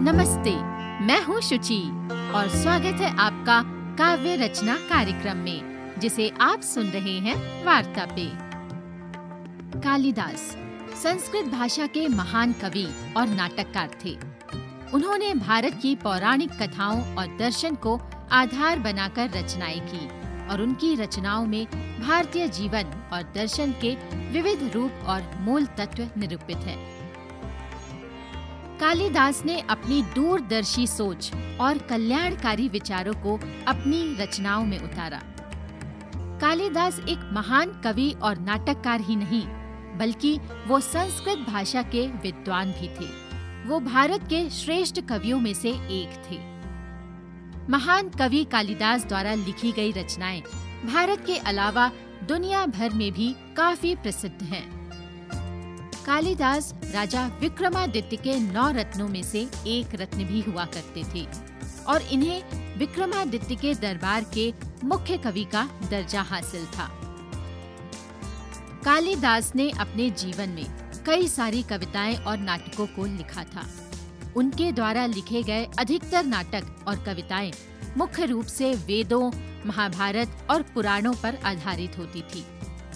नमस्ते, मैं हूँ शुचि और स्वागत है आपका काव्य रचना कार्यक्रम में, जिसे आप सुन रहे हैं वार्ता पे। कालिदास संस्कृत भाषा के महान कवि और नाटककार थे। उन्होंने भारत की पौराणिक कथाओं और दर्शन को आधार बनाकर रचनाएं की और उनकी रचनाओं में भारतीय जीवन और दर्शन के विविध रूप और मूल तत्व निरूपित हैं। कालिदास ने अपनी दूरदर्शी सोच और कल्याणकारी विचारों को अपनी रचनाओं में उतारा। कालिदास एक महान कवि और नाटककार ही नहीं, बल्कि वो संस्कृत भाषा के विद्वान भी थे। वो भारत के श्रेष्ठ कवियों में से एक थे। महान कवि कालिदास द्वारा लिखी गई रचनाएं भारत के अलावा दुनिया भर में भी काफी प्रसिद्ध हैं। कालिदास राजा विक्रमादित्य के 9 रत्नों में से एक रत्न भी हुआ करते थे और इन्हें विक्रमादित्य के दरबार के मुख्य कवि का दर्जा हासिल था। कालिदास ने अपने जीवन में कई सारी कविताएं और नाटकों को लिखा था। उनके द्वारा लिखे गए अधिकतर नाटक और कविताएं मुख्य रूप से वेदों, महाभारत और पुराणों पर आधारित होती थी।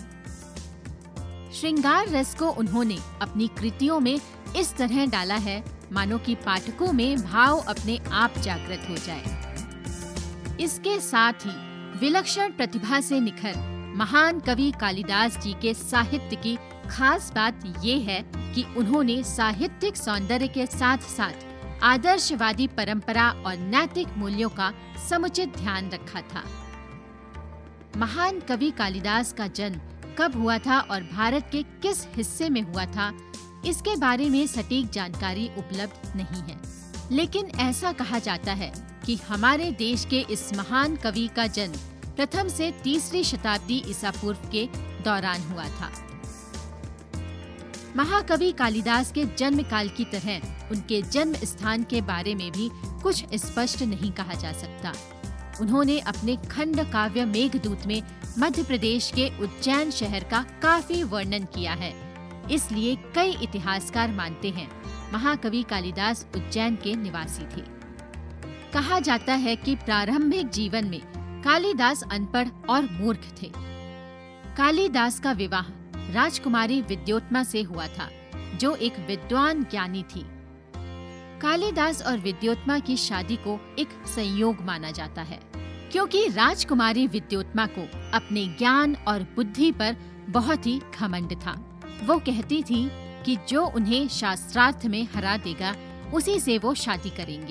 श्रृंगार रस को उन्होंने अपनी कृतियों में इस तरह डाला है मानो कि पाठकों में भाव अपने आप जागृत हो जाए। इसके साथ ही विलक्षण प्रतिभा से निखर महान कवि कालिदास जी के साहित्य की खास बात ये है कि उन्होंने साहित्यिक सौंदर्य के साथ साथ आदर्शवादी परंपरा और नैतिक मूल्यों का समुचित ध्यान रखा था। महान कवि कालिदास का जन्म कब हुआ था और भारत के किस हिस्से में हुआ था, इसके बारे में सटीक जानकारी उपलब्ध नहीं है। लेकिन ऐसा कहा जाता है कि हमारे देश के इस महान कवि का जन्म प्रथम से 3री शताब्दी ईसा पूर्व के दौरान हुआ था। महाकवि कालिदास के जन्म काल की तरह उनके जन्म स्थान के बारे में भी कुछ स्पष्ट नहीं कहा जा सकता। उन्होंने अपने खंड काव्य मेघदूत में मध्य प्रदेश के उज्जैन शहर का काफी वर्णन किया है। इसलिए कई इतिहासकार मानते हैं महाकवि कालिदास उज्जैन के निवासी थे। कहा जाता है कि प्रारंभिक जीवन में कालिदास अनपढ़ और मूर्ख थे। कालिदास का विवाह राजकुमारी विद्योत्मा से हुआ था, जो एक विद्वान ज्ञानी थी। कालिदास और विद्योत्मा की शादी को एक संयोग माना जाता है, क्योंकि राजकुमारी विद्योत्मा को अपने ज्ञान और बुद्धि पर बहुत ही घमंड था। वो कहती थी कि जो उन्हें शास्त्रार्थ में हरा देगा, उसी से वो शादी करेंगी।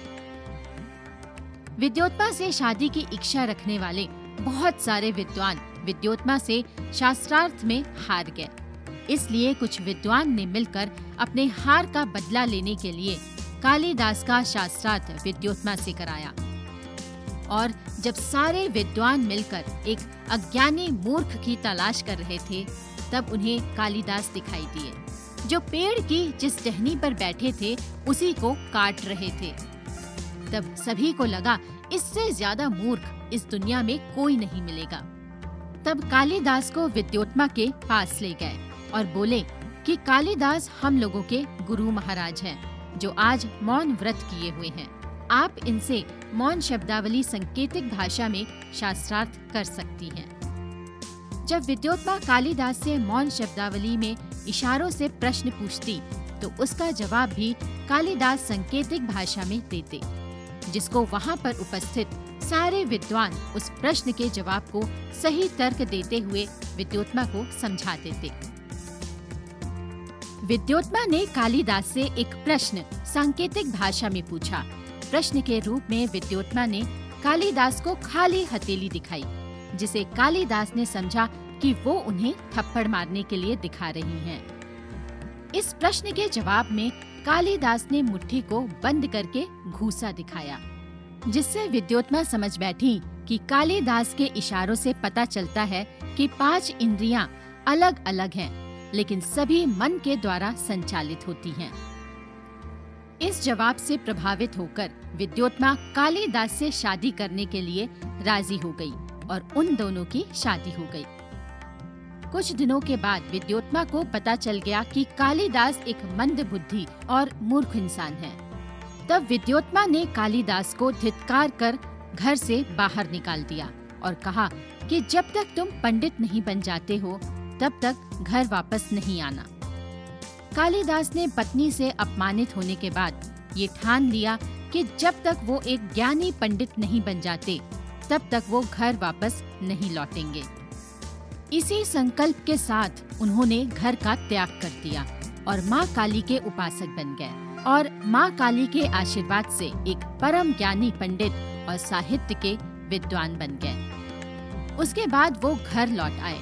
विद्योत्मा से शादी की इच्छा रखने वाले बहुत सारे विद्वान विद्योत्मा से शास्त्रार्थ में हार गए। इसलिए कुछ विद्वान ने मिलकर अपने हार का बदला लेने के लिए कालिदास का शास्त्रार्थ विद्योत्मा से कराया। और जब सारे विद्वान मिलकर एक अज्ञानी मूर्ख की तलाश कर रहे थे, तब उन्हें कालिदास दिखाई दिए, जो पेड़ की जिस टहनी पर बैठे थे उसी को काट रहे थे। तब सभी को लगा इससे ज्यादा मूर्ख इस दुनिया में कोई नहीं मिलेगा। तब कालिदास को विद्योत्मा के पास ले गए और बोले कि कालिदास हम लोगों के गुरु महाराज हैं, जो आज मौन व्रत किए हुए हैं। आप इनसे मौन शब्दावली सांकेतिक भाषा में शास्त्रार्थ कर सकती हैं। जब विद्योत्मा कालिदास से मौन शब्दावली में इशारों से प्रश्न पूछती, तो उसका जवाब भी कालिदास सांकेतिक भाषा में देते, जिसको वहाँ पर उपस्थित सारे विद्वान उस प्रश्न के जवाब को सही तर्क देते हुए विद्योत्मा को समझा देते। विद्योत्मा ने कालिदास से एक प्रश्न सांकेतिक भाषा में पूछा। प्रश्न के रूप में विद्योत्मा ने कालिदास को खाली हथेली दिखाई, जिसे कालिदास ने समझा कि वो उन्हें थप्पड़ मारने के लिए दिखा रही हैं। इस प्रश्न के जवाब में कालिदास ने मुट्ठी को बंद करके घूंसा दिखाया, जिससे विद्योत्मा समझ बैठी कि कालिदास के इशारों से पता चलता है कि 5 इंद्रियां अलग अलग हैं, लेकिन सभी मन के द्वारा संचालित होती हैं। इस जवाब से प्रभावित होकर विद्योत्मा कालिदास से शादी करने के लिए राजी हो गई और उन दोनों की शादी हो गई। कुछ दिनों के बाद विद्योत्मा को पता चल गया कि कालिदास एक मंद बुद्धि और मूर्ख इंसान है। तब विद्योत्मा ने कालिदास को धिक्कार कर घर से बाहर निकाल दिया और कहा कि जब तक तुम पंडित नहीं बन जाते हो तब तक घर वापस नहीं आना। कालिदास ने पत्नी से अपमानित होने के बाद ये ठान लिया कि जब तक वो एक ज्ञानी पंडित नहीं बन जाते तब तक वो घर वापस नहीं लौटेंगे। इसी संकल्प के साथ उन्होंने घर का त्याग कर दिया और माँ काली के उपासक बन गए और माँ काली के आशीर्वाद से एक परम ज्ञानी पंडित और साहित्य के विद्वान बन गए। उसके बाद वो घर लौट आए।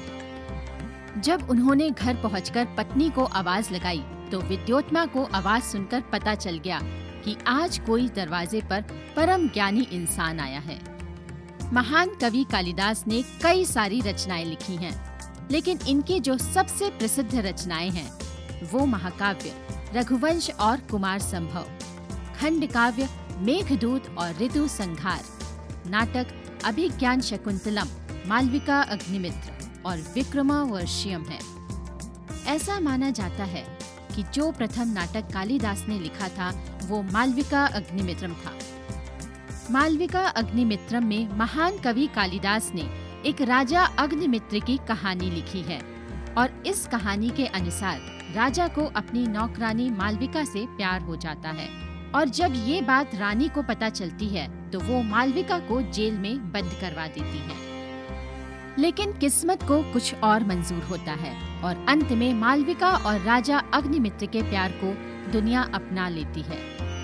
जब उन्होंने घर पहुंचकर पत्नी को आवाज लगाई तो विद्योत्मा को आवाज सुनकर पता चल गया कि आज कोई दरवाजे पर परम ज्ञानी इंसान आया है। महान कवि कालिदास ने कई सारी रचनाएं लिखी हैं, लेकिन इनकी जो सबसे प्रसिद्ध रचनाएं हैं वो महाकाव्य रघुवंश और कुमार संभव, खंड काव्य मेघदूत और ऋतु संहार, नाटक अभिज्ञान शकुंतलम, मालविका अग्निमित्र और विक्रमावर्ष्यम है। ऐसा माना जाता है कि जो प्रथम नाटक कालिदास ने लिखा था वो मालविका अग्निमित्रम था। मालविका अग्निमित्रम में महान कवि कालिदास ने एक राजा अग्निमित्र की कहानी लिखी है और इस कहानी के अनुसार राजा को अपनी नौकरानी मालविका से प्यार हो जाता है और जब ये बात रानी को पता चलती है तो वो मालविका को जेल में बंद करवा देती है। लेकिन किस्मत को कुछ और मंजूर होता है और अंत में मालविका और राजा अग्निमित्र के प्यार को दुनिया अपना लेती है।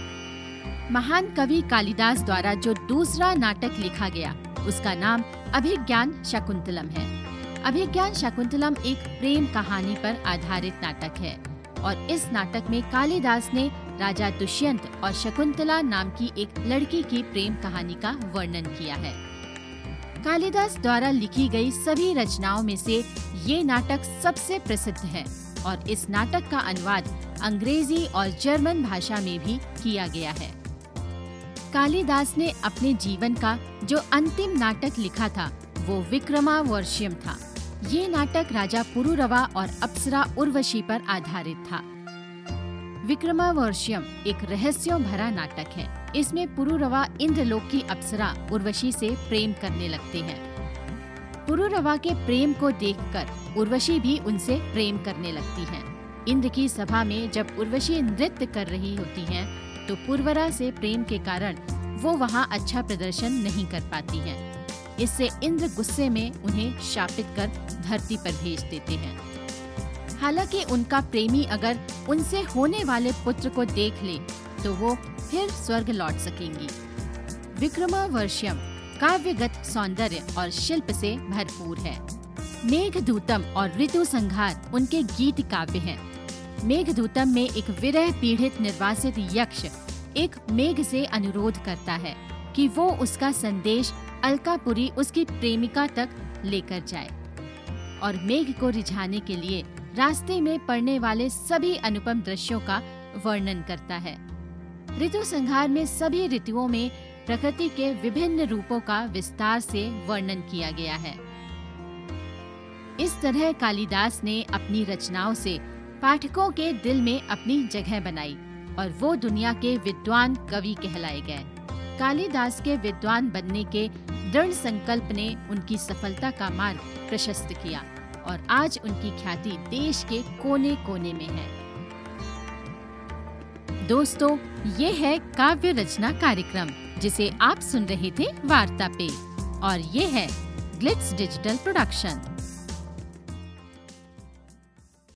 महान कवि कालिदास द्वारा जो दूसरा नाटक लिखा गया उसका नाम अभिज्ञान शकुंतलम है। अभिज्ञान शकुंतलम एक प्रेम कहानी पर आधारित नाटक है और इस नाटक में कालिदास ने राजा दुष्यंत और शकुंतला नाम की एक लड़की की प्रेम कहानी का वर्णन किया है। कालिदास द्वारा लिखी गई सभी रचनाओं में से ये नाटक सबसे प्रसिद्ध है और इस नाटक का अनुवाद अंग्रेजी और जर्मन भाषा में भी किया गया है। कालिदास ने अपने जीवन का जो अंतिम नाटक लिखा था वो विक्रमावर्ष्यम था। ये नाटक राजा पुरुरवा और अप्सरा उर्वशी पर आधारित था। विक्रमावर्ष्यम एक रहस्यों भरा नाटक है। इसमें पुरुरवा इंद्रलोक की अप्सरा उर्वशी से प्रेम करने लगते हैं। पुरुरवा के प्रेम को देखकर उर्वशी भी उनसे प्रेम करने लगती है। इंद्र की सभा में जब उर्वशी नृत्य कर रही होती हैं, तो पुरवरा से प्रेम के कारण वो वहाँ अच्छा प्रदर्शन नहीं कर पाती हैं। इससे इंद्र गुस्से में उन्हें शापित कर धरती पर भेज देते हैं। हालांकि उनका प्रेमी अगर उनसे होने वाले पुत्र को देख ले तो वो फिर स्वर्ग लौट सकेंगी। विक्रमावर्ष्यम काव्यगत सौंदर्य और शिल्प से भरपूर है। मेघदूतम और ऋतु संहार उनके गीत काव्य हैं। मेघदूतम में एक विरह पीड़ित निर्वासित यक्ष एक मेघ से अनुरोध करता है कि वो उसका संदेश अलकापुरी उसकी प्रेमिका तक लेकर जाए और मेघ को रिझाने के लिए रास्ते में पड़ने वाले सभी अनुपम दृश्यों का वर्णन करता है। ऋतु संहार में सभी ऋतुओं में प्रकृति के विभिन्न रूपों का विस्तार से वर्णन किया गया है। इस तरह कालिदास ने अपनी रचनाओं से पाठकों के दिल में अपनी जगह बनाई और वो दुनिया के विद्वान कवि कहलाए गए। कालिदास के विद्वान बनने के दृढ़ संकल्प ने उनकी सफलता का मार्ग प्रशस्त किया और आज उनकी ख्याति देश के कोने कोने में है। दोस्तों, ये है काव्य रचना कार्यक्रम जिसे आप सुन रहे थे वार्ता पे और ये है ग्लिट्स डिजिटल प्रोडक्शन।